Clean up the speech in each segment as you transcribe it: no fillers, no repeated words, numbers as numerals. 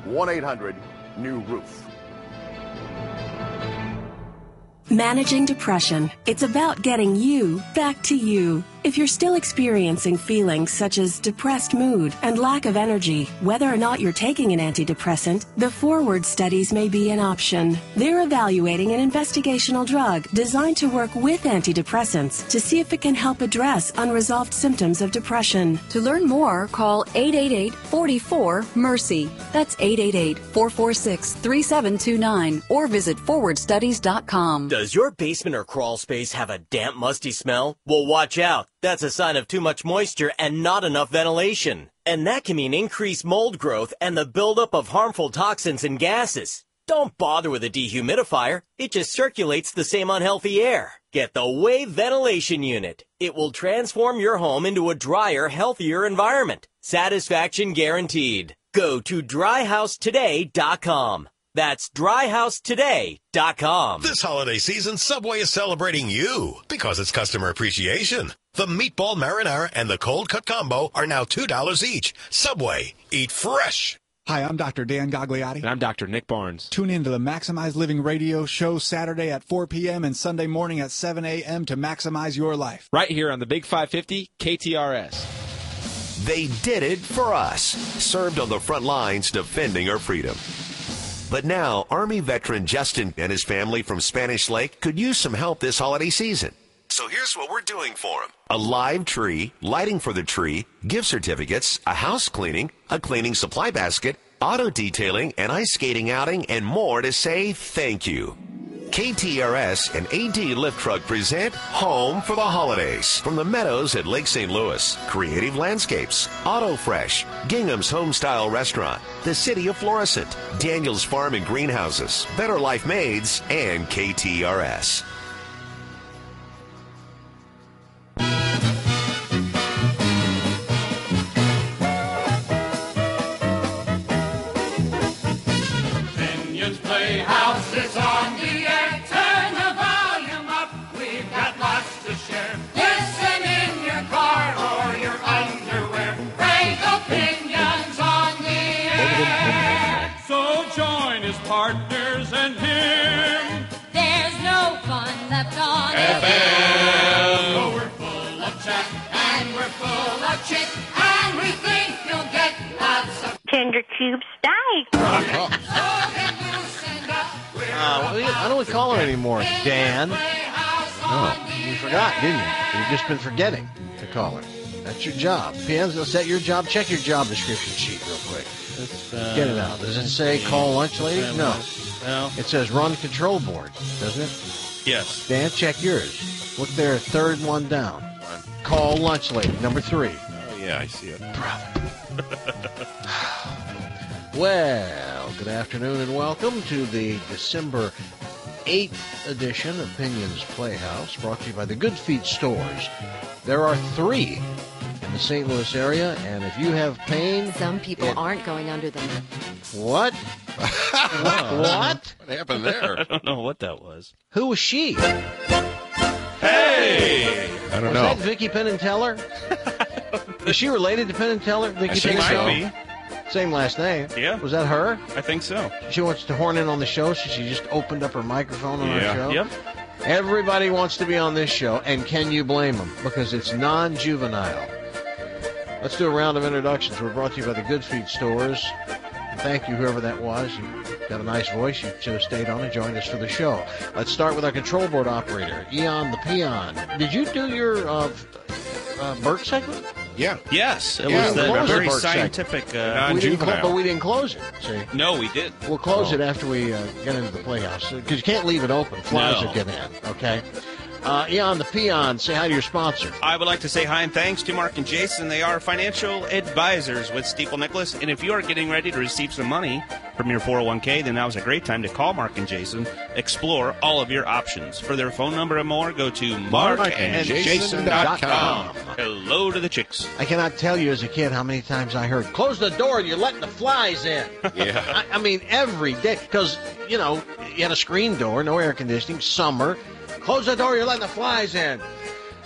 1-800-NEW-ROOF. Managing depression. It's about getting you back to you. If you're still experiencing feelings such as depressed mood and lack of energy, whether or not you're taking an antidepressant, the Forward studies may be an option. They're evaluating an investigational drug designed to work with antidepressants to see if it can help address unresolved symptoms of depression. To learn more, call 888-44-MERCY. That's 888-446-3729 or visit forwardstudies.com. Does your basement or crawl space have a damp, musty smell? Well, watch out. That's a sign of too much moisture and not enough ventilation. And that can mean increased mold growth and the buildup of harmful toxins and gases. Don't bother with a dehumidifier. It just circulates the same unhealthy air. Get the Wave Ventilation Unit. It will transform your home into a drier, healthier environment. Satisfaction guaranteed. Go to dryhousetoday.com. That's dryhousetoday.com. This holiday season, Subway is celebrating you because it's customer appreciation. The Meatball Marinara and the Cold Cut Combo are now $2 each. Subway, eat fresh. Hi, I'm Dr. Dan Gagliotti. And I'm Dr. Nick Barnes. Tune in to the Maximize Living radio show Saturday at 4 p.m. and Sunday morning at 7 a.m. to maximize your life. Right here on the Big 550 KTRS. They did it for us. Served on the front lines defending our freedom. But now, Army veteran Justin and his family from Spanish Lake could use some help this holiday season. So here's what we're doing for them. A live tree, lighting for the tree, gift certificates, a house cleaning, a cleaning supply basket, auto detailing, an ice skating outing, and more to say thank you. KTRS and AD Lift Truck present Home for the Holidays. From the Meadows at Lake St. Louis, Creative Landscapes, Auto Fresh, Gingham's Homestyle Restaurant, the City of Florissant, Daniel's Farm and Greenhouses, Better Life Maids, and KTRS. Opinions Playhouse is on the air. Turn the volume up. We've got lots to share. Listen in your car or your underwear. Frank Opinions on the air. So join his partners and him. There's no fun left on FM. So we're full of chat and we're full of chit, and we think you'll get lots of Tender Tube Steak. Why don't we call her anymore, Dan? Oh, you forgot, didn't you? You've just been forgetting to call her. That's your job. PM's going to set your job. Check your job description sheet real quick. Get it out. Does it say call lunch lady? No. It says run control board, doesn't it? Yes. Dan, check yours. Look there, third one down. Call lunch lady, number 3. Oh, yeah, I see it. Brother. Well, good afternoon and welcome to the December 8th edition of Opinions Playhouse, brought to you by the Good Feet Stores. There are 3 in the St. Louis area, and if you have pain... Some people aren't going under them. What? What? What happened there? I don't know what that was. Who was she? Hey! I don't know. Was that Vicki Penn and Teller? Is she related to Penn and Teller? Vicki She Penn and might Teller? be. Same last name. Yeah. Was that her? I think so. She wants to horn in on the show, so she just opened up her microphone on our show. Yep. Everybody wants to be on this show, and can you blame them? Because it's non-juvenile. Let's do a round of introductions. We're brought to you by the Good Feet Stores. And thank you, whoever that was. You got a nice voice. You should have stayed on and joined us for the show. Let's start with our control board operator, Eon the Peon. Did you do your Burt segment? Yeah. Yes, it Yeah, was we the closed very the Burt scientific. But we didn't close it. See? No, we did. We'll close it after we get into the playhouse, because you can't leave it open. Flies will get in, okay? Eon the Peon, say hi to your sponsor. I would like to say hi and thanks to Mark and Jason. They are financial advisors with Steeple Nicholas. And if you are getting ready to receive some money from your 401k, then now is a great time to call Mark and Jason. Explore all of your options. For their phone number and more, go to markandjason.com. Hello to the chicks. I cannot tell you as a kid how many times I heard, close the door, you're letting the flies in. Yeah. I mean, every day. Because, you know, you had a screen door, no air conditioning, summer. Close the door, you're letting the flies in. And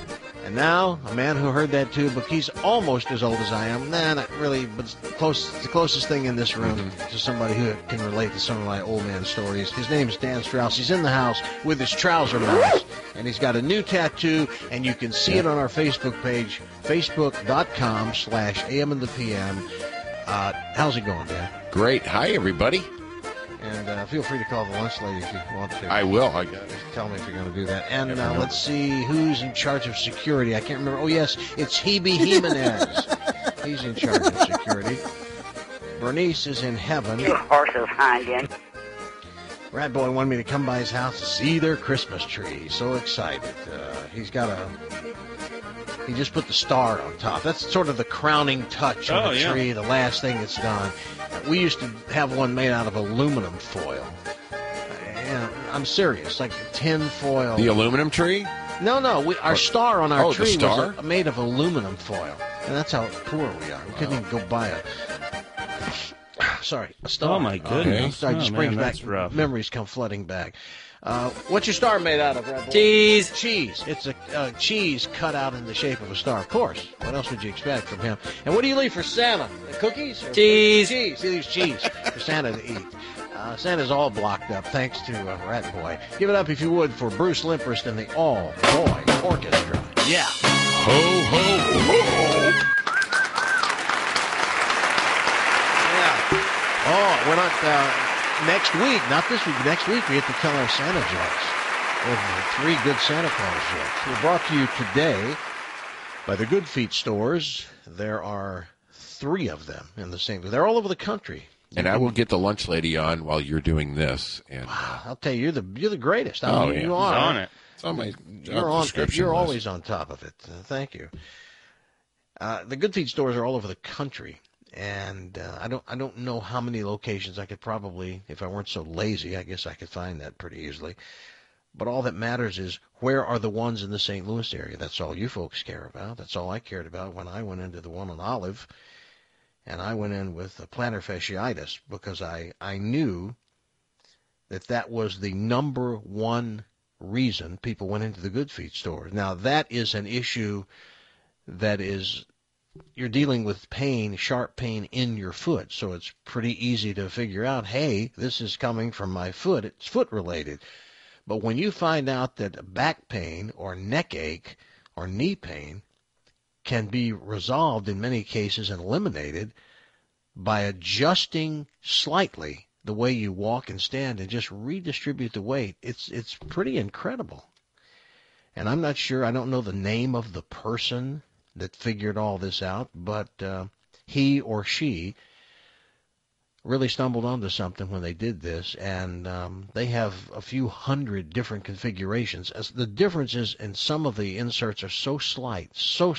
And now, a man who heard that too, but he's almost as old as I am. Nah, not really, but it's the closest thing in this room to somebody who can relate to some of my old man stories. His name is Dan Strauss. He's in the house with his trouser mouse, and he's got a new tattoo, and you can see it on our Facebook page, facebook.com/AM and the PM. How's it going, Dan? Great. Hi, everybody. And feel free to call the lunch lady if you want to. I will. I got it. Tell me if you're going to do that. And let's see who's in charge of security. I can't remember. Oh, yes, it's Hebe Jimenez. He's in charge of security. Bernice is in heaven. Your horse is hanging. Rat Boy wanted me to come by his house to see their Christmas tree. So excited. He just put the star on top. That's sort of the crowning touch on the tree, the last thing it's done. We used to have one made out of aluminum foil. And I'm serious, like tin foil. The aluminum tree? No. Our star on our tree was made of aluminum foil. And that's how poor we are. We couldn't even go buy a star. Oh, my goodness. Sorry, just brings back rough. Memories come flooding back. What's your star made out of, Red Bull? Cheese. Cheese. It's a cheese cut out in the shape of a star. Of course. What else would you expect from him? And what do you leave for Santa? The cookies? Cheese. Cheese. He leaves cheese for Santa to eat. Santa's all blocked up, thanks to Rat Boy. Give it up, if you would, for Bruce Limprist and the All Boy Orchestra. Yeah. Ho, ho, ho. Yeah. Oh, we're not... next week, not this week, next week, we have to tell our Santa jokes. We have 3 good Santa Claus jokes. We're brought to you today by the Good Feet stores. There are 3 of them in the same. They're all over the country. And I will get the lunch lady on while you're doing this. And I'll tell you, you're the greatest. I mean, yeah. you are. He's on it. It's on my job description You're list. always on top of it. Thank you. The Good Feet stores are all over the country. And I don't know how many locations. I could probably, if I weren't so lazy, I guess I could find that pretty easily. But all that matters is, where are the ones in the St. Louis area? That's all you folks care about. That's all I cared about when I went into the one on Olive. And I went in with plantar fasciitis because I knew that was the number one reason people went into the Good Feet stores. Now, that is an issue that is... You're dealing with pain, sharp pain in your foot, so it's pretty easy to figure out, hey, this is coming from my foot. It's foot-related. But when you find out that back pain or neck ache or knee pain can be resolved in many cases and eliminated by adjusting slightly the way you walk and stand and just redistribute the weight, it's pretty incredible. And I'm not sure, I don't know the name of the person that figured all this out, but he or she really stumbled onto something when they did this, and they have a few hundred different configurations. As the differences in some of the inserts are so slight,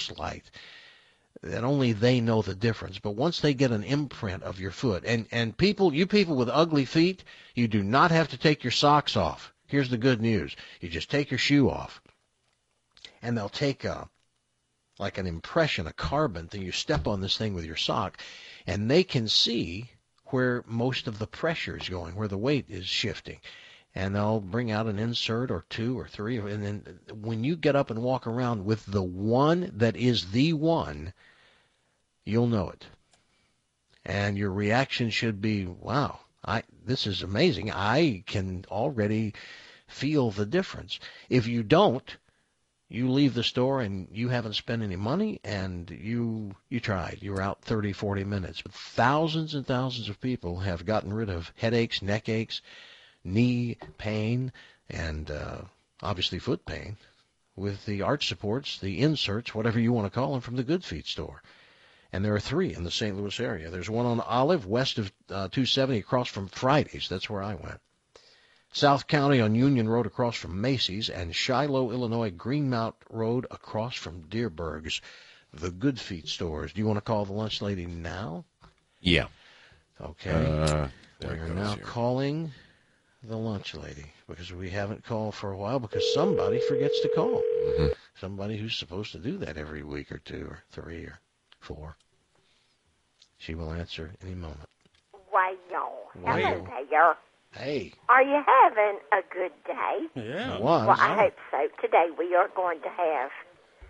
that only they know the difference. But once they get an imprint of your foot, and you people with ugly feet, you do not have to take your socks off. Here's the good news. You just take your shoe off, and they'll take like an impression, a carbon thing. You step on this thing with your sock, and they can see where most of the pressure is going, where the weight is shifting. And they'll bring out an insert or 2 or 3. And then when you get up and walk around with the one that is the one, you'll know it. And your reaction should be, wow, this is amazing. I can already feel the difference. If you don't, you leave the store and you haven't spent any money, and you tried. You were out 30, 40 minutes. But thousands and thousands of people have gotten rid of headaches, neck aches, knee pain, and obviously foot pain with the arch supports, the inserts, whatever you want to call them, from the Good Feet store. And there are 3 in the St. Louis area. There's one on Olive, west of 270, across from Fridays. That's where I went. South County on Union Road across from Macy's, and Shiloh, Illinois, Greenmount Road across from Deerberg's, the Good Feet stores. Do you want to call the lunch lady now? Yeah. Okay. We're now calling the lunch lady because we haven't called for a while because somebody forgets to call. Mm-hmm. Somebody who's supposed to do that every week or 2 or 3 or 4. She will answer any moment. Hello there. Hey. Are you having a good day? Yeah. Well, I hope so. Today we are going to have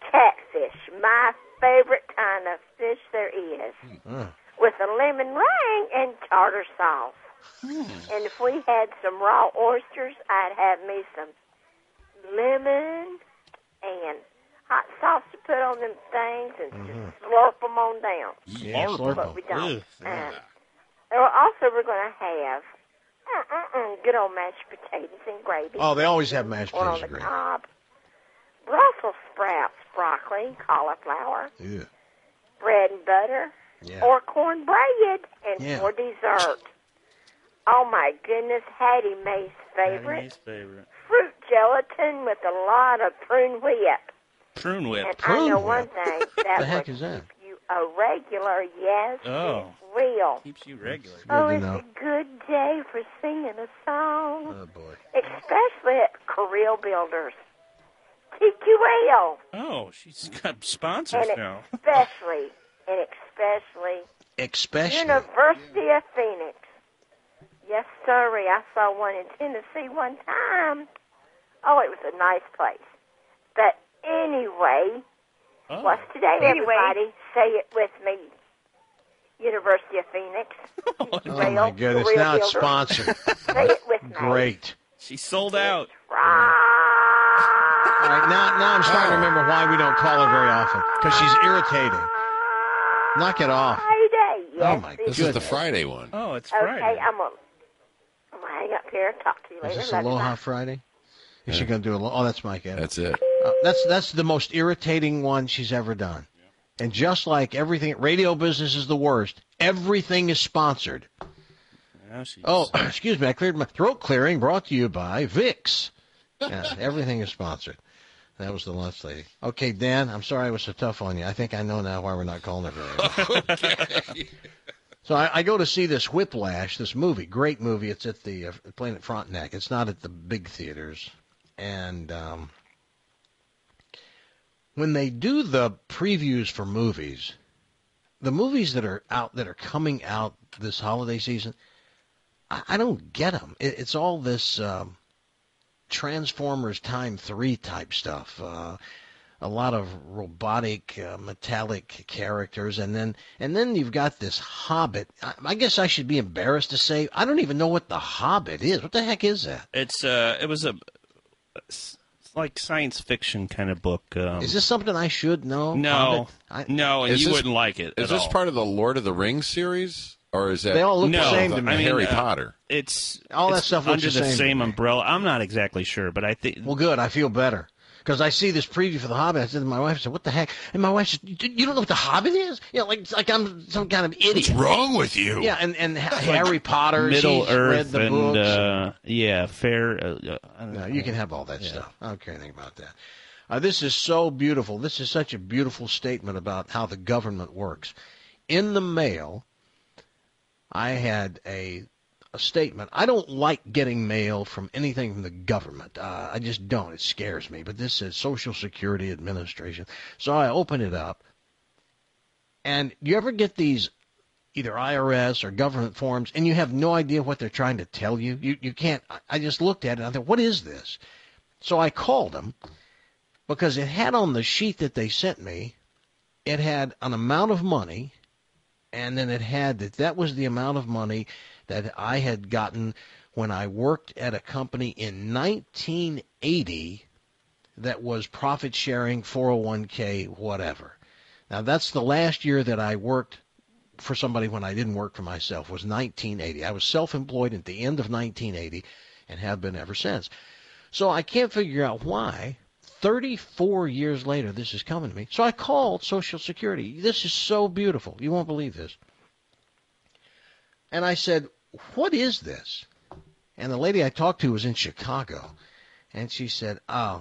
catfish, my favorite kind of fish there is, with a lemon ring and tartar sauce. And if we had some raw oysters, I'd have me some lemon and hot sauce to put on them things and just slurp them on down. Yeah, slurp But we don't. them. Also, we're going to have good old mashed potatoes and gravy. Oh, they always have mashed One potatoes on and the gravy. cob. Brussels sprouts, broccoli, cauliflower, Yeah. bread and butter, Yeah. or cornbread, and Yeah. for dessert. Oh my goodness, Hattie Mae's favorite. Fruit gelatin with a lot of prune whip. Prune whip. And I know one thing. That the heck would is that? keep you a regular, yes, Oh. it's real. Keeps you regular. Oh, to it's know. a good day for singing a song. Oh, boy. Especially at Carril Builders. TQL. Oh, she's got sponsors And now. especially Especially. University of Phoenix. Yes, sirree. I saw one in Tennessee one time. Oh, it was a nice place. But anyway, what's today, everybody? Say it with me. University of Phoenix. Oh, my goodness. Carril Now it's Builders. sponsored. Say it with me. Great. She sold out. All right, now I'm starting to remember why we don't call her very often. Because she's irritating. Knock it off. Friday. Yes, Oh, my This is the Friday one. Oh, it's Okay, Friday. I'm gonna hang up here and talk to you Is later. this Love you, Aloha bye. Friday? Is she going to do Aloha? Oh, that's Mike Evans. That's it. That's the most irritating one she's ever done. And just like everything, radio business is the worst. Everything is sponsored. Oh, excuse me, I cleared my throat clearing. Brought to you by Vicks. Yeah, everything is sponsored. That was the lunch lady. Okay, Dan, I'm sorry I was so tough on you. I think I know now why we're not calling her very often. Okay. So I go to see this Whiplash, this movie, great movie. It's at the playing at Frontenac. It's not at the big theaters. And when they do the previews for movies, the movies that are out, that are coming out this holiday season, I don't get them. It's all this Transformers Time 3 type stuff. A lot of robotic, metallic characters, and then you've got this Hobbit. I guess I should be embarrassed to say I don't even know what the Hobbit is. What the heck is that? It was it's like science fiction kind of book. Is this something I should know? No, Hobbit? no, and Is you this- wouldn't like it. Is at this all. part of the Lord of the Rings series? Or is that They all look no, the same to me. I mean, Harry Potter? It's all that it's stuff looks under the same to me. umbrella. I'm not exactly sure, but I think. Well, good. I feel better. Because I see this preview for The Hobbit. I said to my wife, I said, what the heck? And my wife said, you don't know what The Hobbit is? You know, like I'm some kind of idiot. What's wrong with you? Yeah, and Harry Potter, Middle she's Earth read the and books. yeah, fair. No, you can have all that stuff. I don't care anything about that. This is so beautiful. This is such a beautiful statement about how the government works. In the mail, I had a statement. I don't like getting mail from anything from the government. I just don't. It scares me. But this says Social Security Administration. So I open it up. And you ever get these either IRS or government forms, and you have no idea what they're trying to tell you? You can't. I just looked at it, and I thought, what is this? So I called them, because it had on the sheet that they sent me, it had an amount of money, and then it had that was the amount of money that I had gotten when I worked at a company in 1980 that was profit sharing, 401k, whatever. Now, that's the last year that I worked for somebody when I didn't work for myself, was 1980. I was self-employed at the end of 1980 and have been ever since. So I can't figure out why 34 years later this is coming to me. So I called Social Security. This is so beautiful. You won't believe this. And I said, what is this? And the lady I talked to was in Chicago. And she said,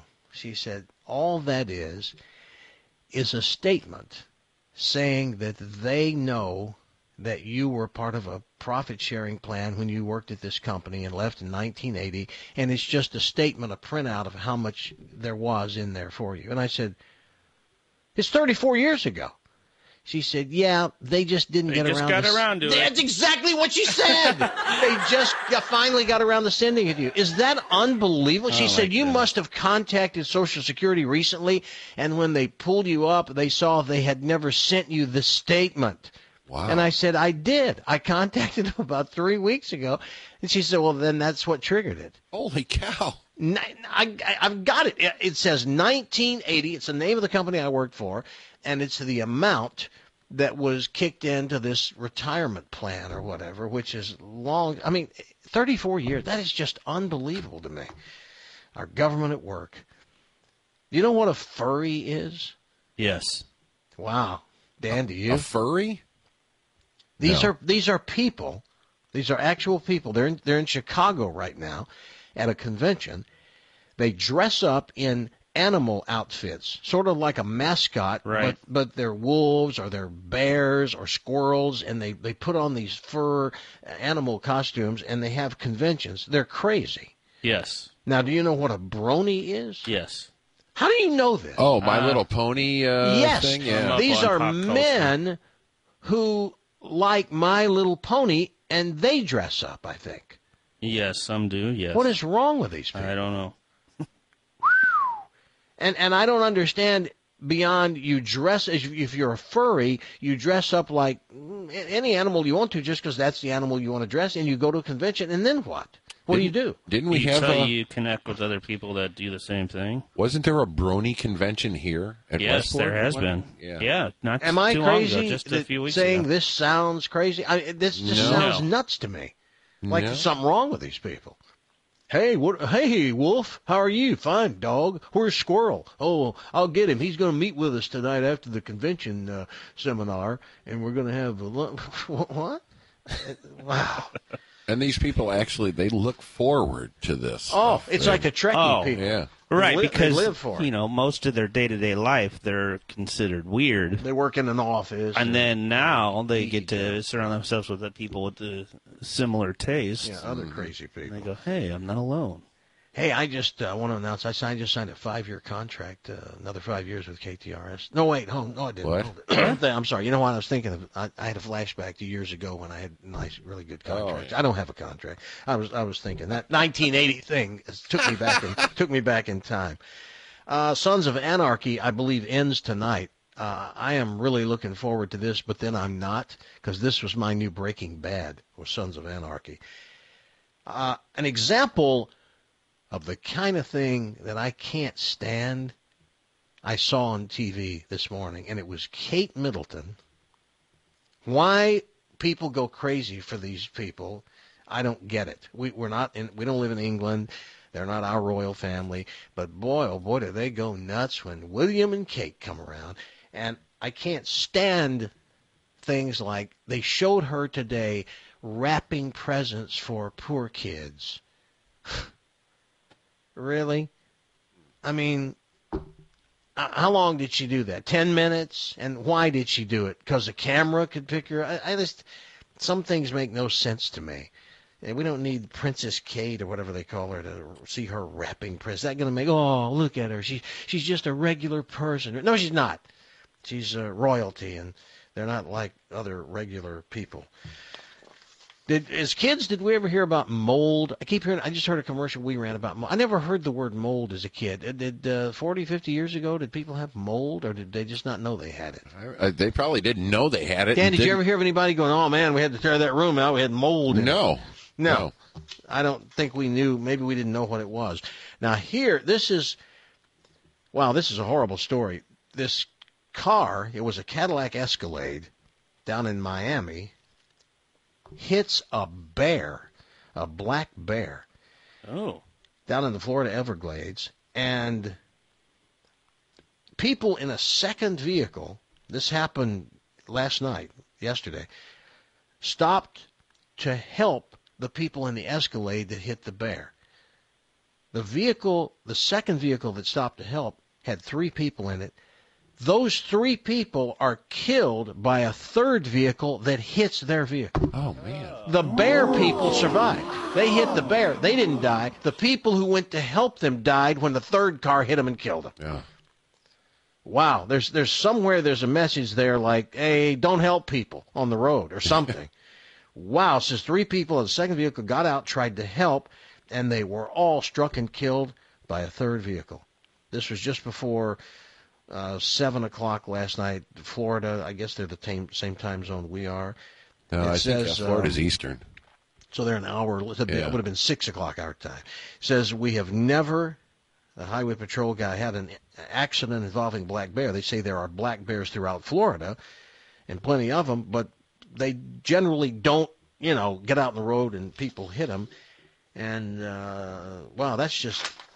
all that is a statement saying that they know that you were part of a profit-sharing plan when you worked at this company and left in 1980, and it's just a statement, a printout of how much there was in there for you. And I said, it's 34 years ago. She said, yeah, they just didn't get around to it. That's exactly what she said. They just finally got around to sending it to you. Is that unbelievable? She said, you must have contacted Social Security recently, and when they pulled you up, they saw they had never sent you the statement. Wow. And I said, I did. I contacted them about 3 weeks ago. And she said, well, then that's what triggered it. Holy cow. I've got it. It says 1980. It's the name of the company I worked for, and it's the amount that was kicked into this retirement plan or whatever, which is long. I mean, 34 years. That is just unbelievable to me. Our government at work. You know what a furry is? Yes. Wow. Dan, do you? A furry? These are people. These are actual people. They're in Chicago right now at a convention. They dress up in animal outfits, sort of like a mascot, right. but they're wolves or they're bears or squirrels, and they put on these fur animal costumes, and they have conventions. They're crazy. Yes. Now, do you know what a brony is? Yes. How do you know this? Oh, My Little Pony yes. thing? Yeah. These are men who like My Little Pony, and they dress up, I think. Yes, some do, yes. What is wrong with these people? I don't know. And I don't understand beyond you dress, if you're a furry, you dress up like any animal you want to just because that's the animal you want to dress, and you go to a convention, and then what? What do you do? Didn't we have you connect with other people that do the same thing? Wasn't there a brony convention here at Yes, Westport? there has been. Yeah. Not Am I too crazy long ago, just a few weeks saying ago. this sounds crazy? This just sounds nuts to me. Like there's something wrong with these people. Hey, hey, Wolf, how are you? Fine, dog. Where's Squirrel? Oh, I'll get him. He's going to meet with us tonight after the convention seminar, and we're going to have a lunch. What? Wow. And these people actually, they look forward to this. Oh, it's like the Trekkie people. Yeah. Right, because they live for it. Most of their day-to-day life, they're considered weird. They work in an office. And then now they get to surround themselves with the people with the similar tastes. Yeah, other crazy people. And they go, hey, I'm not alone. Hey, I just want to announce I just signed a 5-year contract, another 5 years with KTRS. No, wait, no, I didn't. What? I'm sorry. You know what I was thinking of? I had a flashback to years ago when I had nice, really good contracts. Yeah. I don't have a contract. I was thinking that 1980 thing took me back in time. Sons of Anarchy, I believe, ends tonight. I am really looking forward to this, but then I'm not, because this was my new Breaking Bad, was Sons of Anarchy. An example of the kind of thing that I can't stand, I saw on TV this morning, and it was Kate Middleton. Why people go crazy for these people, I don't get it. We don't live in England. They're not our royal family. But boy, oh boy, do they go nuts when William and Kate come around. And I can't stand things like they showed her today wrapping presents for poor kids. Really? I mean, how long did she do that? 10 minutes? And why did she do it? Because the camera could pick her? I just, some things make no sense to me. And we don't need Princess Kate or whatever they call her to see her wrapping presents. Is that going to make, oh, look at her. She's just a regular person. No, she's not. She's royalty, and they're not like other regular people. As kids, did we ever hear about mold? I just heard a commercial we ran about mold. I never heard the word mold as a kid. Did 40, 50 years ago, did people have mold, or did they just not know they had it? They probably didn't know they had it. Dan, did you ever hear of anybody going, oh, man, we had to tear that room out, we had mold in it? No. I don't think we knew. Maybe we didn't know what it was. Now, here, this is a horrible story. This car, it was a Cadillac Escalade down in Miami, hits a bear, a black bear, down in the Florida Everglades, and people in a second vehicle, this happened yesterday, stopped to help the people in the Escalade that hit the bear. The second vehicle that stopped to help had 3 people in it. Those 3 people are killed by a third vehicle that hits their vehicle. Oh, man. The bear people survived. They hit the bear. They didn't die. The people who went to help them died when the third car hit them and killed them. Yeah. Wow, there's somewhere there's a message there like, hey, don't help people on the road or something. Wow, says 3 people in the second vehicle got out, tried to help, and they were all struck and killed by a third vehicle. This was just before 7 o'clock last night. Florida, I guess they're the same time zone we are. No, I think Florida's Eastern. So they're an hour. It would have been 6 o'clock our time. It says we have never. The highway patrol guy had an accident involving black bear. They say there are black bears throughout Florida, and plenty of them, but they generally don't, get out on the road and people hit them. And wow, that's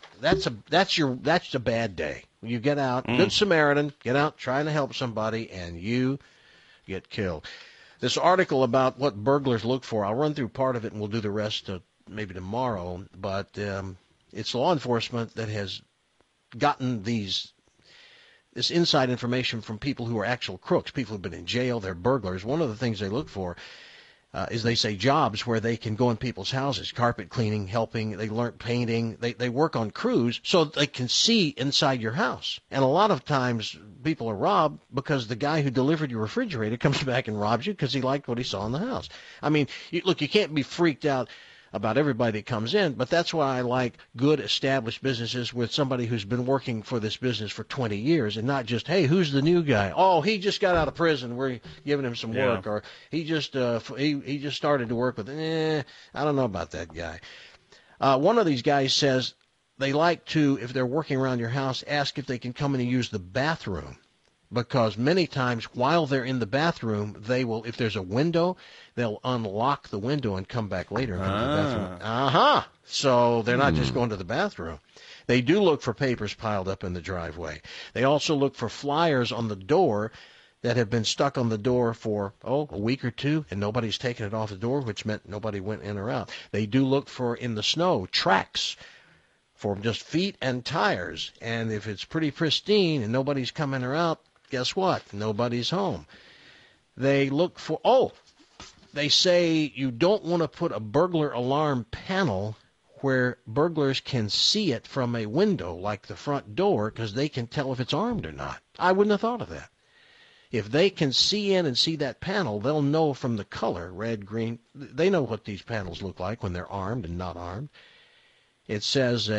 a bad day. When you get out, Good Samaritan, get out trying to help somebody, and you get killed. This article about what burglars look for, I'll run through part of it and we'll do the rest maybe tomorrow, but it's law enforcement that has gotten this inside information from people who are actual crooks, people who've been in jail, they're burglars. One of the things they look for is, they say, jobs where they can go in people's houses, carpet cleaning, helping, they learn painting, they work on crews so they can see inside your house. And a lot of times people are robbed because the guy who delivered your refrigerator comes back and robs you because he liked what he saw in the house. I mean, you can't be freaked out about everybody that comes in, but that's why I like good established businesses with somebody who's been working for this business for 20 years and not just, hey, who's the new guy? Oh, he just got out of prison. We're giving him some work. Or he just started to work with, I don't know about that guy. One of these guys says they like to, if they're working around your house, ask if they can come in and use the bathroom. Because many times while they're in the bathroom, they will, if there's a window, they'll unlock the window and come back later and come to the bathroom. So they're not just going to the bathroom. They do look for papers piled up in the driveway. They also look for flyers on the door that have been stuck on the door for, a week or two, and nobody's taken it off the door, which meant nobody went in or out. They do look for, in the snow, tracks for just feet and tires. And if it's pretty pristine and nobody's coming or out, guess what? Nobody's home. They look for, they say you don't want to put a burglar alarm panel where burglars can see it from a window like the front door because they can tell if it's armed or not. I wouldn't have thought of that. If they can see in and see that panel, they'll know from the color, red, green. They know what these panels look like when they're armed and not armed. It says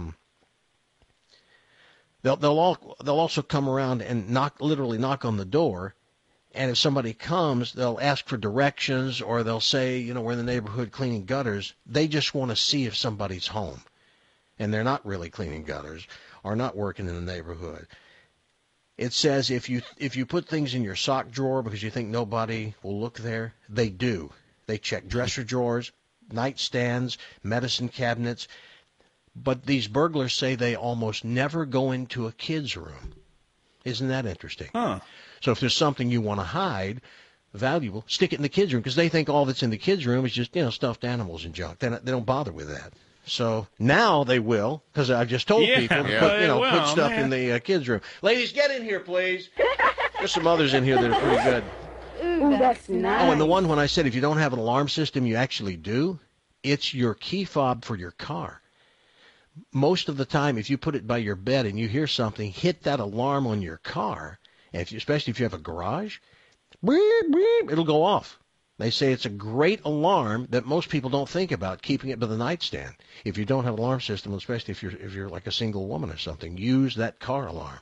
They'll also come around and literally knock on the door, and if somebody comes, they'll ask for directions, or they'll say, we're in the neighborhood cleaning gutters. They just want to see if somebody's home, and they're not really cleaning gutters or not working in the neighborhood. It says if you put things in your sock drawer because you think nobody will look there, they do. They check dresser drawers, nightstands, medicine cabinets. But these burglars say they almost never go into a kid's room. Isn't that interesting? So if there's something you want to hide, valuable, stick it in the kids' room because they think all that's in the kids' room is just, stuffed animals and junk. They don't bother with that. So now they will, because I've just told people to put stuff in the kids' room. Ladies, get in here, please. There's some others in here that are pretty good. Ooh, that's nice. Oh, and the one when I said if you don't have an alarm system, you actually do, it's your key fob for your car. Most of the time, if you put it by your bed and you hear something, hit that alarm on your car, and especially if you have a garage, it'll go off. They say it's a great alarm that most people don't think about, keeping it by the nightstand. If you don't have an alarm system, especially if you're like a single woman or something, use that car alarm.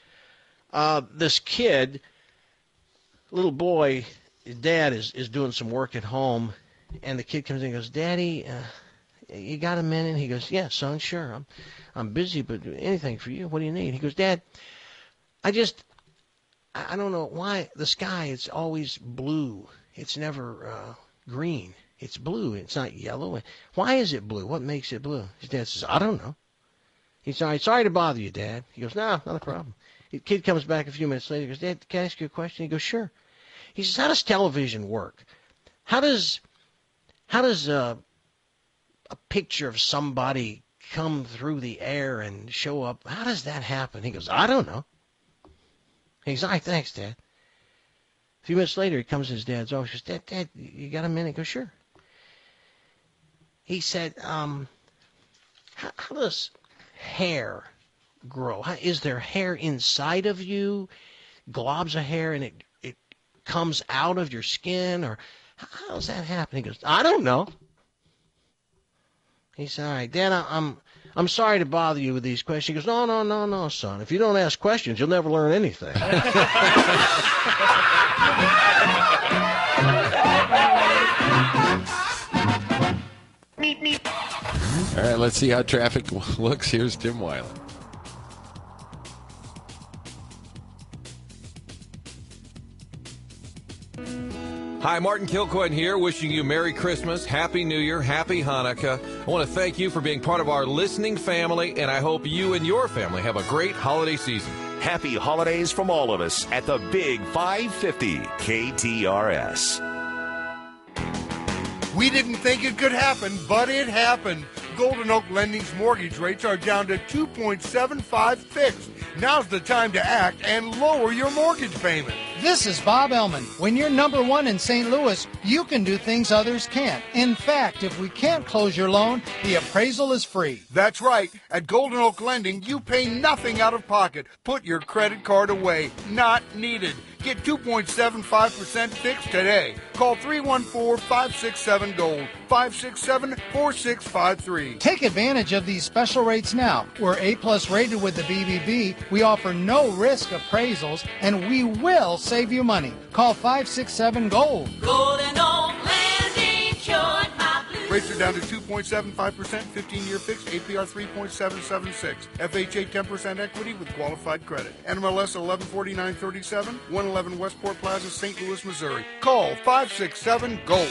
This kid, little boy, his dad is doing some work at home, and the kid comes in and goes, Daddy, you got a minute? He goes, yeah, son, sure. I'm busy, but anything for you. What do you need? He goes, Dad, I don't know why the sky is always blue. It's never green. It's blue. It's not yellow. Why is it blue? What makes it blue? His dad says, I don't know. He's sorry to bother you, Dad. He goes, no, not a problem. The kid comes back a few minutes later. He goes, Dad, can I ask you a question? He goes, sure. He says, how does television work? How does a picture of somebody come through the air and show up? How does that happen? He goes, I don't know. He goes, all right, thanks, Dad. A few minutes later, he comes to his dad's office. He goes, Dad, you got a minute? He goes, sure. He said, how does hair grow? Is there hair inside of you, globs of hair, and it comes out of your skin? Or how does that happen? He goes, I don't know. He said, all right, Dad, I'm sorry to bother you with these questions. He goes, no, son. If you don't ask questions, you'll never learn anything. All right, let's see how traffic looks. Here's Tim Weiland. Hi, Martin Kilcoyne here, wishing you Merry Christmas, Happy New Year, Happy Hanukkah. I want to thank you for being part of our listening family, and I hope you and your family have a great holiday season. Happy holidays from all of us at the Big 550 KTRS. We didn't think it could happen, but it happened. Golden Oak Lending's mortgage rates are down to 2.75 fixed. Now's the time to act and lower your mortgage payment. This is Bob Ellman. When you're number one in St. Louis, you can do things others can't. In fact, if we can't close your loan, the appraisal is free. That's right. At Golden Oak Lending, you pay nothing out of pocket. Put your credit card away. Not needed. Get 2.75% fixed today. Call 314-567-GOLD, 567-4653. Take advantage of these special rates now. We're A-plus rated with the BBB. We offer no risk appraisals, and we will save you money. Call 567-GOLD. Golden Oak Lending, cured my blues. Rates are down to 2.75%, 15-year fixed, APR 3.776. FHA 10% equity with qualified credit. NMLS 114937, 111 Westport Plaza, St. Louis, Missouri. Call 567-GOLD.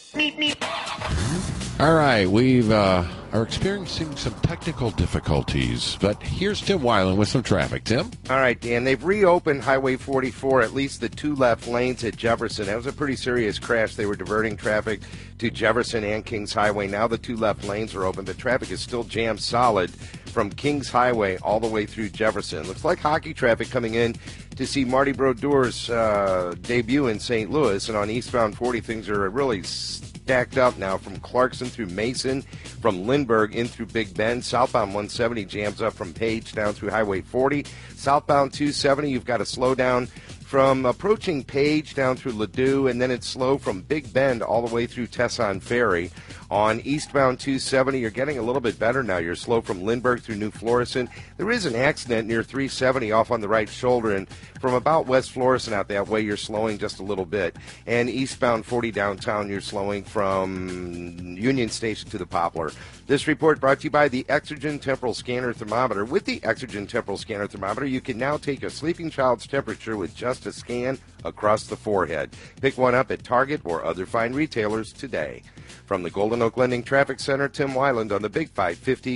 All right, we've are experiencing some technical difficulties, but here's Tim Weiland with some traffic. Tim? All right, Dan, they've reopened Highway 44, at least the two left lanes at Jefferson. That was a pretty serious crash. They were diverting traffic to Jefferson and Kings Highway. Now the two left lanes are open. The traffic is still jammed solid from Kings Highway all the way through Jefferson. Looks like hockey traffic coming in to see Marty Brodeur's debut in St. Louis. And on eastbound 40, things are really stacked up now from Clarkson through Mason, from Lindbergh in through Big Bend. Southbound 170 jams up from Page down through Highway 40. Southbound 270, you've got a slowdown from approaching Page down through Ladue, and then it's slow from Big Bend all the way through Tesson Ferry. On eastbound 270, you're getting a little bit better now. You're slow from Lindbergh through New Florissant. There is an accident near 370 off on the right shoulder, and from about West Florissant out that way, you're slowing just a little bit. And eastbound 40 downtown, you're slowing from Union Station to the Poplar. This report brought to you by the Exergen Temporal Scanner Thermometer. With the Exergen Temporal Scanner Thermometer, you can now take a sleeping child's temperature with just a scan across the forehead. Pick one up at Target or other fine retailers today. From the Golden Oak Lending Traffic Center, Tim Weiland on the Big 550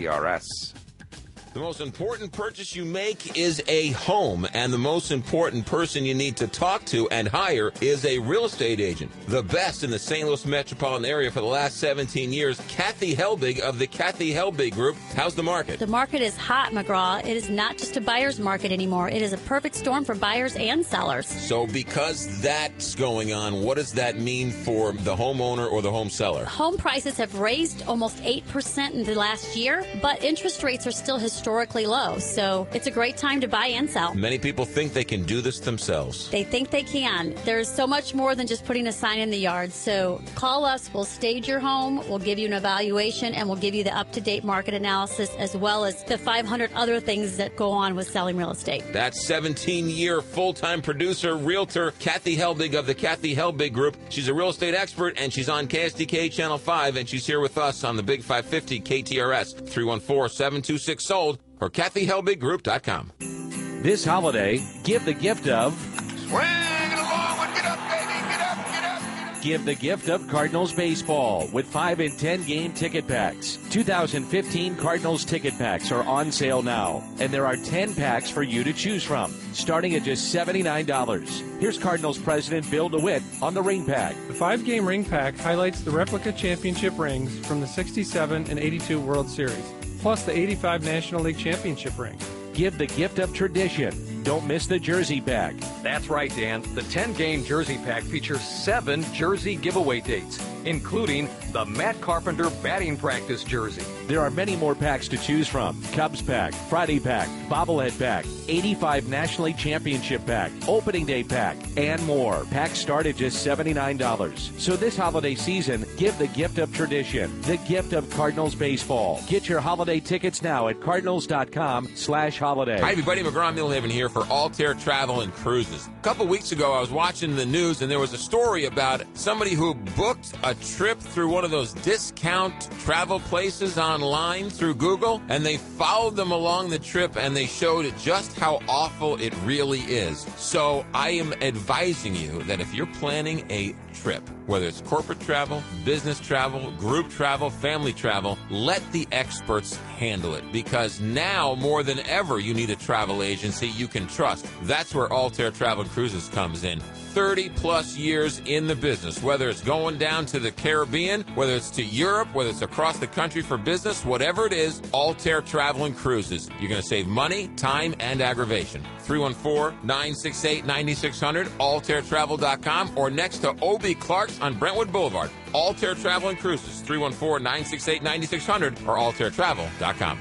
KTRS. The most important purchase you make is a home, and the most important person you need to talk to and hire is a real estate agent. The best in the St. Louis metropolitan area for the last 17 years, Kathy Helbig of the Kathy Helbig Group. How's the market? The market is hot, McGraw. It is not just a buyer's market anymore. It is a perfect storm for buyers and sellers. So because that's going on, what does that mean for the homeowner or the home seller? Home prices have raised almost 8% in the last year, but interest rates are still historically low, so it's a great time to buy and sell. Many people think they can do this themselves. They think they can. There's so much more than just putting a sign in the yard, so call us. We'll stage your home, we'll give you an evaluation, and we'll give you the up-to-date market analysis as well as the 500 other things that go on with selling real estate. That's 17-year full-time producer, realtor, Kathy Helbig of the Kathy Helbig Group. She's a real estate expert, and she's on KSDK Channel 5, and she's here with us on the Big 550 KTRS, 314-726-SOLD, or KathyHelbigGroup.com. This holiday, give the gift of... Give the gift of Cardinals baseball with 5 and 10 game ticket packs. 2015 Cardinals ticket packs are on sale now, and there are 10 packs for you to choose from, starting at just $79. Here's Cardinals President Bill DeWitt on the ring pack. The 5-game ring pack highlights the replica championship rings from the 67 and 82 World Series, plus the 85 National League championship ring. Give the gift of tradition. Don't miss the Jersey Pack. That's right, Dan. The 10-game Jersey Pack features 7 jersey giveaway dates, including the Matt Carpenter batting practice jersey. There are many more packs to choose from. Cubs Pack, Friday Pack, Bobblehead Pack, 85 National League Championship Pack, Opening Day Pack, and more. Packs start at just $79. So this holiday season, give the gift of tradition, the gift of Cardinals baseball. Get your holiday tickets now at cardinals.com/holiday. Hi, everybody. McGraw Millhaven here for Altair Travel and Cruises. A couple weeks ago, I was watching the news, and there was a story about somebody who booked a trip through one of those discount travel places online through Google, and they followed them along the trip, and they showed just how awful it really is. So I am advising you that if you're planning a trip, whether it's corporate travel, business travel, group travel, family travel, let the experts handle it, because now more than ever you need a travel agency you can trust. That's where Altair Travel and Cruises comes in. 30 plus years in the business, whether it's going down to the Caribbean, whether it's to Europe, whether it's across the country for business, whatever it is, Altair Travel and Cruises. You're going to save money, time, and aggravation. 314-968-9600, altairtravel.com, or next to O.B. Clark's on Brentwood Boulevard. Altair Travel and Cruises, 314-968-9600, or altairtravel.com.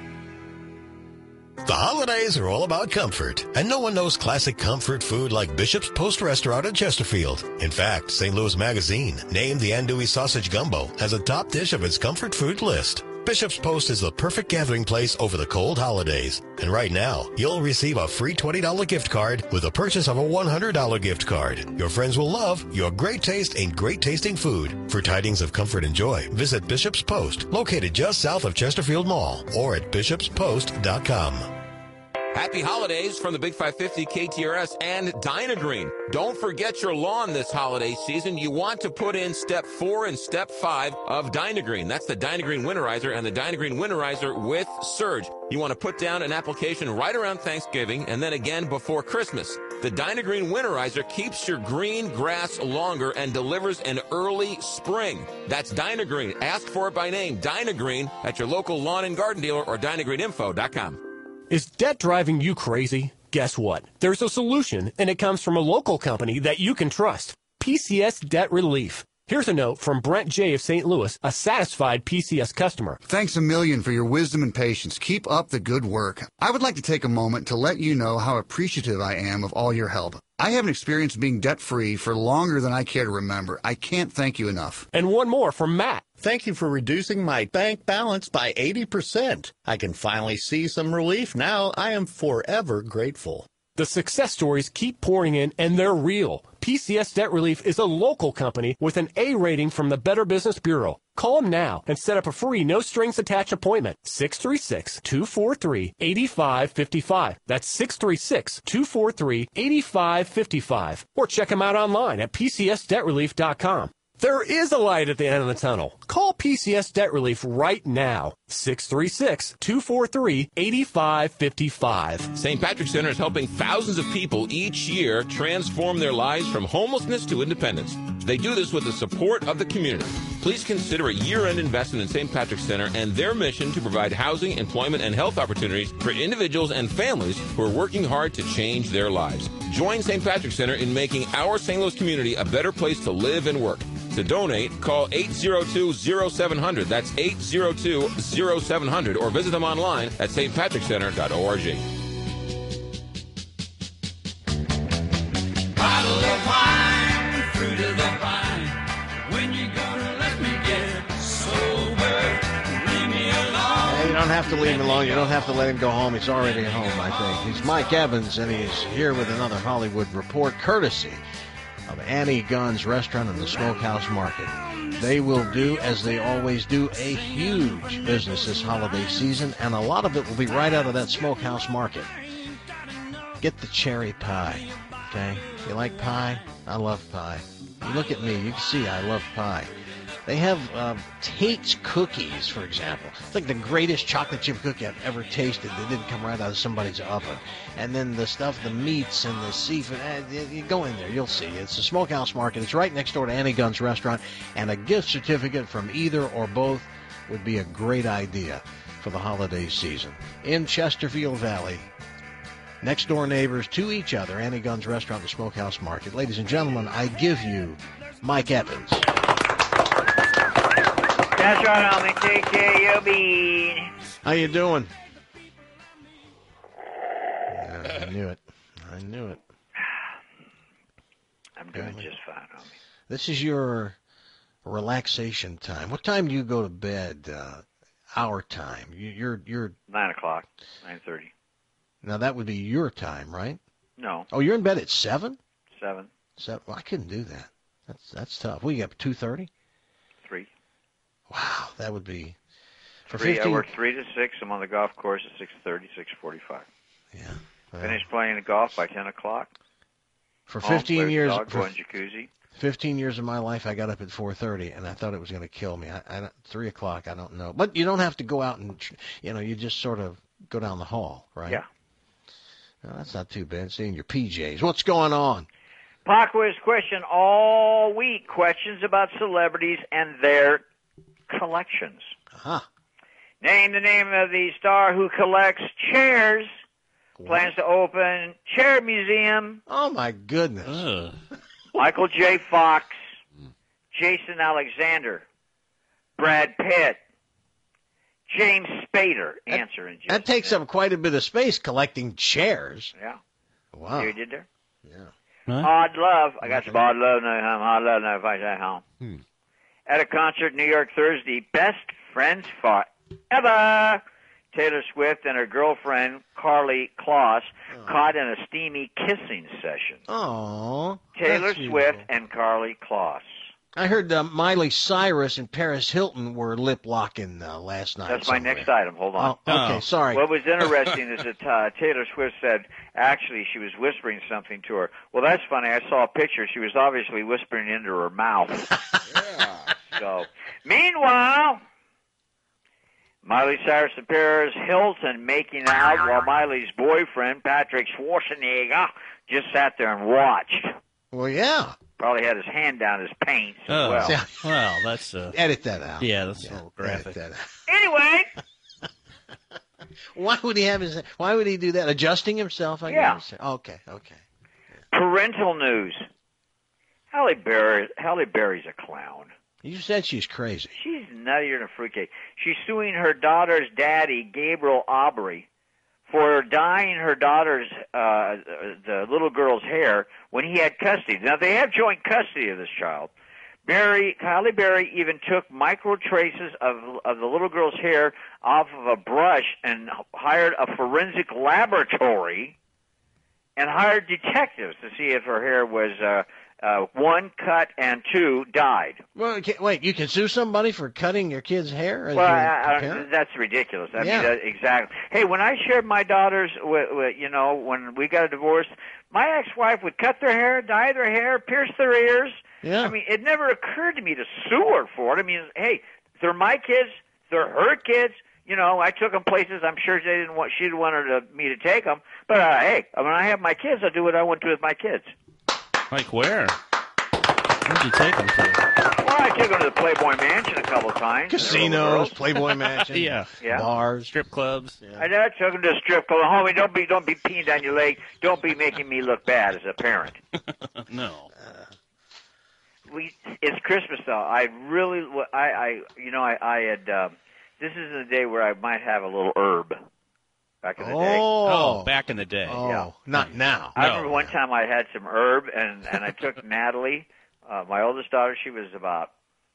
The holidays are all about comfort, and no one knows classic comfort food like Bishop's Post Restaurant in Chesterfield. In fact, St. Louis Magazine named the andouille sausage gumbo as a top dish of its comfort food list. Bishop's Post is the perfect gathering place over the cold holidays. And right now, you'll receive a free $20 gift card with a purchase of a $100 gift card. Your friends will love your great taste and great tasting food. For tidings of comfort and joy, visit Bishop's Post, located just south of Chesterfield Mall, or at bishopspost.com. Happy holidays from the Big 550 KTRS and Dynagreen. Don't forget your lawn this holiday season. You want to put in step 4 and step 5 of Dynagreen. That's the Dynagreen Winterizer and the Dynagreen Winterizer with Surge. You want to put down an application right around Thanksgiving and then again before Christmas. The Dynagreen Winterizer keeps your green grass longer and delivers an early spring. That's Dynagreen. Ask for it by name, Dynagreen, at your local lawn and garden dealer or dynagreeninfo.com. Is debt driving you crazy? Guess what? There's a solution, and it comes from a local company that you can trust. PCS Debt Relief. Here's a note from Brent J. of St. Louis, a satisfied PCS customer. Thanks a million for your wisdom and patience. Keep up the good work. I would like to take a moment to let you know how appreciative I am of all your help. I have an experience being debt-free for longer than I care to remember. I can't thank you enough. And one more from Matt. Thank you for reducing my bank balance by 80%. I can finally see some relief now. I am forever grateful. The success stories keep pouring in, and they're real. PCS Debt Relief is a local company with an A rating from the Better Business Bureau. Call them now and set up a free no-strings-attached appointment. 636-243-8555. That's 636-243-8555. Or check them out online at pcsdebtrelief.com. There is a light at the end of the tunnel. Call PCS Debt Relief right now. 636-243-8555. St. Patrick's Center is helping thousands of people each year transform their lives from homelessness to independence. They do this with the support of the community. Please consider a year-end investment in St. Patrick's Center and their mission to provide housing, employment, and health opportunities for individuals and families who are working hard to change their lives. Join St. Patrick's Center in making our St. Louis community a better place to live and work. To donate, call 802-0700. That's 802-0700, or visit them online at stpatrickcenter.org. Bottle of wine, fruit of the vine. When you gonna let me get sober? Leave me alone. You don't have to leave him alone. You don't have to let him go home. He's already home, I think. He's Mike Evans, and he's here with another Hollywood Report, courtesy of Annie Gunn's Restaurant and the Smokehouse Market. They will do, as they always do, a huge business this holiday season, and a lot of it will be right out of that Smokehouse Market. Get the cherry pie, okay? You like pie? I love pie. You look at me, you can see I love pie. They have Tate's cookies, for example. It's like the greatest chocolate chip cookie I've ever tasted that didn't come right out of somebody's oven. And then the stuff, the meats and the seafood, you go in there, you'll see. It's the Smokehouse Market. It's right next door to Annie Gunn's Restaurant, and a gift certificate from either or both would be a great idea for the holiday season. In Chesterfield Valley, next door neighbors to each other, Annie Gunn's Restaurant, the Smokehouse Market. Ladies and gentlemen, I give you Mike Evans. That's right, homie. Take care, you bean. How you doing? Yeah, I knew it. I'm doing just fine, homie. This is your relaxation time. What time do you go to bed? Our time. You're 9 o'clock, 9:30. Now that would be your time, right? No. Oh, you're in bed at 7? 7. 7. Well, I couldn't do that. That's tough. We get up 2:30. 3. Wow, that would be for 3. 15. I work 3 to 6. I'm on the golf course at 6:30, 6:45. Yeah. Finish playing golf by 10 o'clock. For Home, 15 play with years, dog, go in jacuzzi. 15 years of my life, I got up at 4:30, and I thought it was going to kill me. 3 o'clock, I don't know. But you don't have to go out and, you just sort of go down the hall, right? Yeah. No, that's not too bad. Seeing your PJs. What's going on? Pop quiz question all week. Questions about celebrities and their collections. Uh-huh. Name the name of the star who collects chairs. Plans to open chair museum. Oh, my goodness. Michael J. Fox, Jason Alexander, Brad Pitt, James Spader. Answer in That takes up quite a bit of space collecting chairs. Yeah. Wow. See what you did there? Yeah. Odd Love. I got some Odd Love now. Odd Love now. If I say home. At a concert in New York Thursday, best friends forever. Taylor Swift and her girlfriend, Carly Kloss, caught in a steamy kissing session. Oh. Taylor Swift and Carly Kloss. I heard Miley Cyrus and Paris Hilton were lip-locking last night. That's my next item. Hold on. Oh, okay, sorry. What was interesting is that Taylor Swift said, actually, she was whispering something to her. Well, that's funny. I saw a picture. She was obviously whispering into her mouth. So, meanwhile, Miley Cyrus and Paris Hilton making out while Miley's boyfriend, Patrick Schwarzenegger, just sat there and watched. Well, yeah. Probably had his hand down his paint as well. Well, that's... Edit that out. Yeah, that's a little graphic. Edit that out. Anyway... Why would he do that? Adjusting himself, I guess? Okay. Parental news. Halle Berry's a clown. You said she's crazy. She's nuttier than a fruitcake. She's suing her daughter's daddy, Gabriel Aubry, for dyeing her daughter's, the little girl's hair when he had custody. Now, they have joint custody of this child. Halle Berry even took micro traces of the little girl's hair off of a brush and hired a forensic laboratory and hired detectives to see if her hair was, 1, cut, and 2, dyed. Well, wait, you can sue somebody for cutting your kid's hair? Well, that's ridiculous. I mean, exactly. Hey, when I shared my daughters, when we got a divorce, my ex-wife would cut their hair, dye their hair, pierce their ears. Yeah. I mean, it never occurred to me to sue her for it. I mean, hey, they're my kids, they're her kids. I took them places I'm sure she'd wanted me to take them. But, hey, when I have my kids, I'll do what I want to with my kids. Like where? Where'd you take them to? Well, I took them to the Playboy Mansion a couple times. Casinos, Playboy Mansion, yeah, bars, strip clubs. Yeah. I never took them to a strip club. Homie, don't be peeing down your leg. Don't be making me look bad as a parent. No. It's Christmas though. I had. This is the day where I might have a little herb. Back in the day. Oh, back in the day. Oh, yeah. Not now. I remember one time I had some herb, and I took Natalie, my oldest daughter. She was about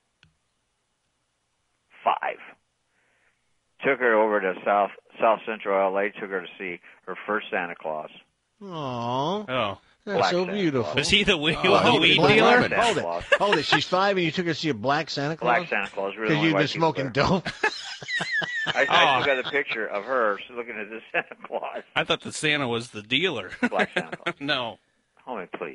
5. Took her over to South Central LA. Took her to see her first Santa Claus. Oh. That's Black so Santa beautiful. Was he the weed dealer? Hold it. She's 5 and you took her to see a black Santa Claus? Black Santa Claus. Really Because you've been smoking dope? I still got a picture of her looking at this Santa Claus. I thought the Santa was the dealer. Black Santa Claus. No. Homie, please.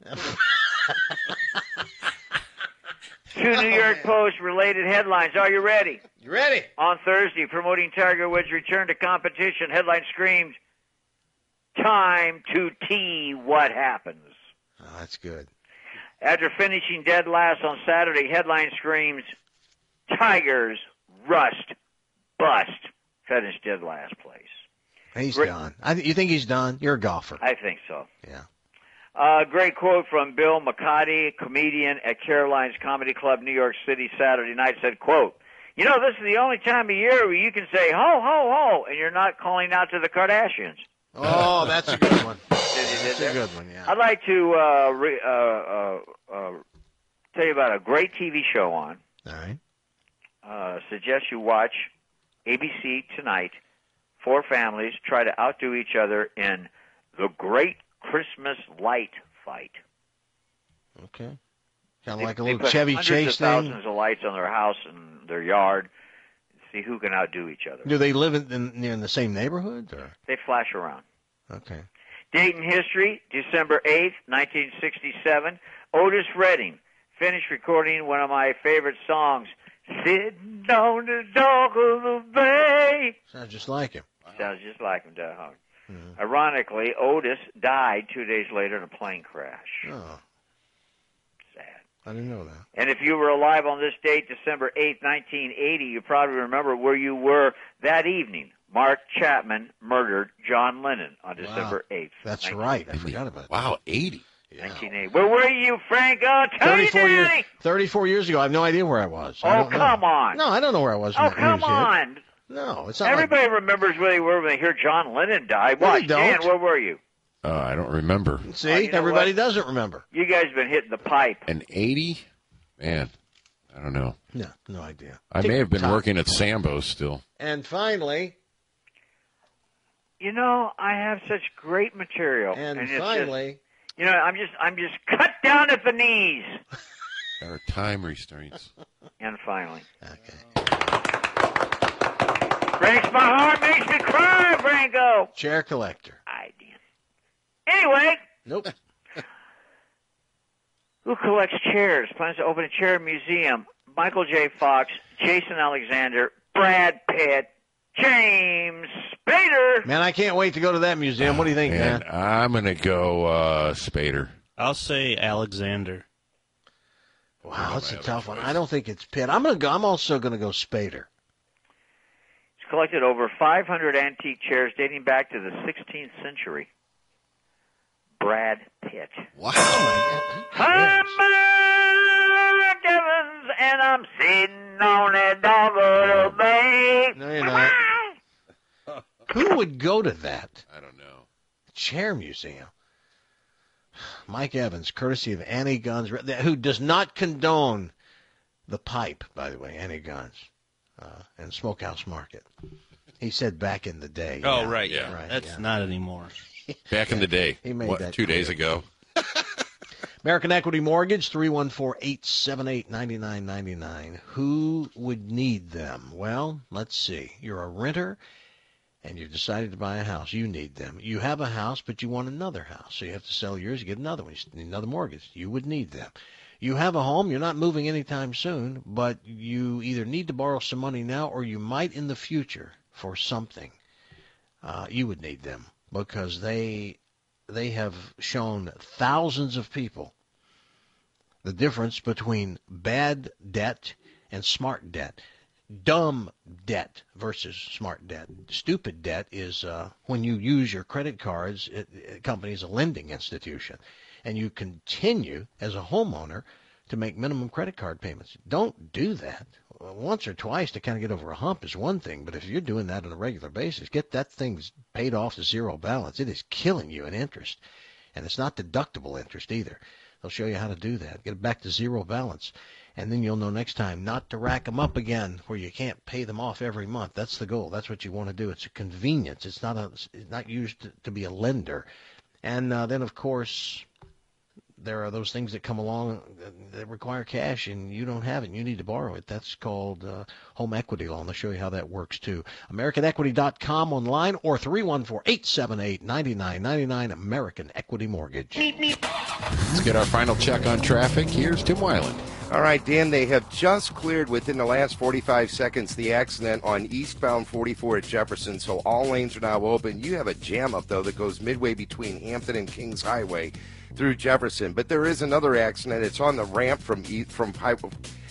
2 New York Post-related headlines. Are you ready? You ready? On Thursday, promoting Tiger Woods' return to competition, headline screamed, "Time to tee what happens." Oh, that's good. After finishing dead last on Saturday, headline screams, "Tigers rust bust." Finished dead last place. He's done. You think he's done? You're a golfer. I think so. Yeah. Great quote from Bill McCarty, comedian at Caroline's Comedy Club, New York City, Saturday night, said, quote, "You know, this is the only time of year where you can say, ho, ho, ho, and you're not calling out to the Kardashians." Oh, that's a good one. That's a good one, yeah. I'd like to tell you about a great TV show on. All right. Suggest you watch ABC tonight. 4 families try to outdo each other in the Great Christmas Light Fight. Okay. Kind of like a They little put Chevy hundreds Chase of thing. thousands of lights on their house and their yard. See who can outdo each other. Do they live in the same neighborhood? Or? They flash around. Okay. Date in history, December 8th, 1967. Otis Redding finished recording one of my favorite songs, "Sitting on the Dock of the Bay." Sounds just like him. Sounds just like him, doesn't it? Ironically, Otis died 2 days later in a plane crash. Oh. Sad. I didn't know that. And if you were alive on this date, December 8th, 1980, you probably remember where you were that evening. Mark Chapman murdered John Lennon on December 8th. That's right. I forgot about that. Wow, 80. 1980. Where were you, Franco? Tell me, 34 years ago. I have no idea where I was. I Oh, don't know. come on. No, I don't know where I was. Oh, when that come news hit. on. No, it's not Everybody remembers where they were when they hear John Lennon die. No, Watch, they don't. Dan, where were you? I don't remember. See, you know everybody what? doesn't remember. You guys have been hitting the pipe. An 80? Man, I don't know. No idea. I may have been Tick-tock. working at Sambo's still. And finally, You know, I have such great material. and it's finally, just, you know, I'm just cut down at the knees. There are time restraints. And finally. Okay. Breaks my heart, makes me cry, Franco. chair collector. Anyway, Nope. who collects chairs? Plans to open a chair museum. Michael J. Fox, Jason Alexander, Brad Pitt, James Spader. Man, I can't wait to go to that museum. What do you think, And man? I'm going to go Spader. I'll say Alexander. Wow, that's a tough one. I don't think it's Pitt. I'm also gonna go Spader. He's collected over 500 antique chairs dating back to the 16th century. Brad Pitt. Wow. I'm Mark Evans, and I'm sitting on a dog of the bay. No, you're not. Who would go to that? I don't know. Chair museum. Mike Evans, courtesy of Annie Guns, who does not condone the pipe, by the way, Annie Guns, and Smokehouse Market. He said back in the day. Oh, yeah. right, yeah. Right, That's not anymore. Back in the day. He made What, that 2 days clear. ago? American Equity Mortgage, 314-878-9999. Who would need them? Well, let's see. You're a renter, and you've decided to buy a house. You need them. You have a house, but you want another house. So you have to sell yours, you get another one. You need another mortgage. You would need them. You have a home. You're not moving anytime soon, but you either need to borrow some money now or you might in the future for something. You would need them because they have shown thousands of people the difference between bad debt and smart debt. Dumb debt versus smart debt. Stupid debt is when you use your credit cards, company is a lending institution, and you continue as a homeowner to make minimum credit card payments. Don't do that. Once or twice to kind of get over a hump is one thing, but if you're doing that on a regular basis, get that thing paid off to zero balance. It is killing you in interest, and it's not deductible interest either. They'll show you how to do that. Get it back to zero balance. And then you'll know next time not to rack them up again where you can't pay them off every month. That's the goal. That's what you want to do. It's a convenience. It's not used to be a lender. And then, of course, there are those things that come along that require cash, and you don't have it, and you need to borrow it. That's called home equity loan. They'll show you how that works, too. AmericanEquity.com online or 314-878-9999, American Equity Mortgage. Let's get our final check on traffic. Here's Tim Weiland. All right, Dan, they have just cleared within the last 45 seconds the accident on eastbound 44 at Jefferson, so all lanes are now open. You have a jam-up, though, that goes midway between Hampton and Kings Highway through Jefferson. But there is another accident. It's on the ramp from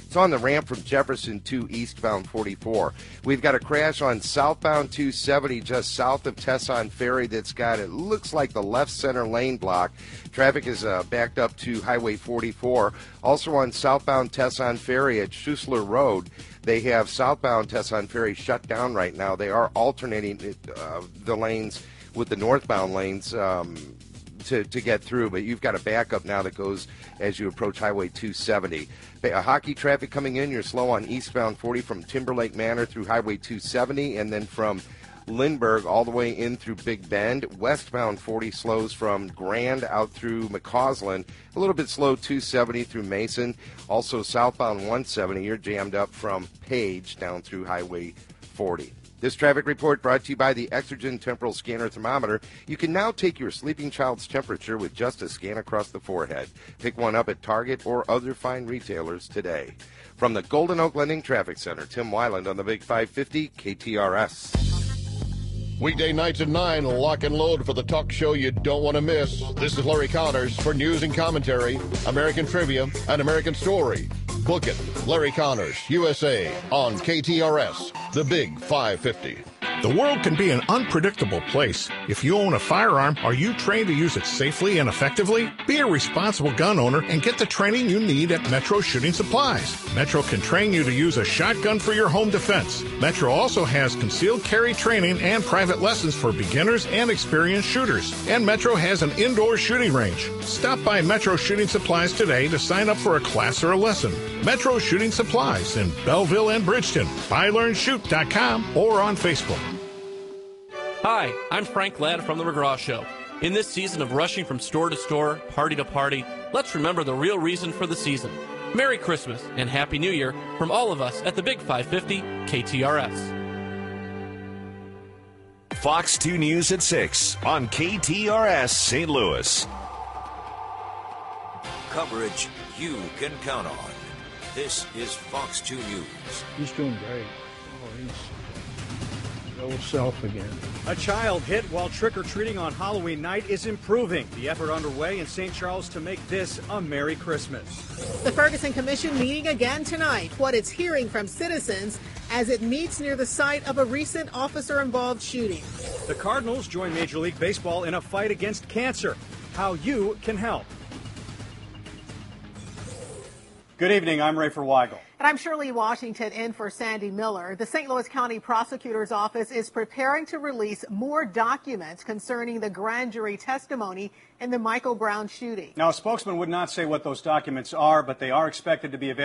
It's on the ramp from Jefferson to eastbound 44. We've got a crash on southbound 270 just south of Tesson Ferry that's got, it looks like, the left center lane block. Traffic is backed up to Highway 44. Also on southbound Tesson Ferry at Schussler Road, they have southbound Tesson Ferry shut down right now. They are alternating the lanes with the northbound lanes to get through, but you've got a backup now that goes as you approach Highway 270. Hockey traffic coming in, you're slow on eastbound 40 from Timberlake Manor through Highway 270, and then from Lindbergh all the way in through Big Bend. Westbound 40 slows from Grand out through McCausland. A little bit slow 270 through Mason. Also southbound 170, you're jammed up from Page down through Highway 40. This traffic report brought to you by the Exergen Temporal Scanner Thermometer. You can now take your sleeping child's temperature with just a scan across the forehead. Pick one up at Target or other fine retailers today. From the Golden Oak Lending Traffic Center, Tim Weiland on the Big 550 KTRS. Weekday nights at 9, lock and load for the talk show you don't want to miss. This is Larry Connors for news and commentary, American trivia, and American story. Book it. Larry Connors, USA, on KTRS, the Big 550. The world can be an unpredictable place. If you own a firearm, are you trained to use it safely and effectively? Be a responsible gun owner and get the training you need at Metro Shooting Supplies. Metro can train you to use a shotgun for your home defense. Metro also has concealed carry training and private lessons for beginners and experienced shooters. And Metro has an indoor shooting range. Stop by Metro Shooting Supplies today to sign up for a class or a lesson. Metro Shooting Supplies in Belleville and Bridgeton. BuyLearnShoot.com or on Facebook. Hi, I'm Frank Ladd from The McGraw Show. In this season of rushing from store to store, party to party, let's remember the real reason for the season. Merry Christmas and Happy New Year from all of us at the Big 550 KTRS. Fox 2 News at 6 on KTRS St. Louis. Coverage you can count on. This is Fox 2 News. He's doing great. Oh, he's old self again. A child hit while trick-or-treating on Halloween night is improving. The effort underway in St. Charles to make this a Merry Christmas. The Ferguson Commission meeting again tonight. What it's hearing from citizens as it meets near the site of a recent officer-involved shooting. The Cardinals join Major League Baseball in a fight against cancer. How you can help. Good evening. I'm Rafer Weigel. And I'm Shirley Washington in for Sandy Miller. The St. Louis County Prosecutor's Office is preparing to release more documents concerning the grand jury testimony in the Michael Brown shooting. Now, a spokesman would not say what those documents are, but they are expected to be available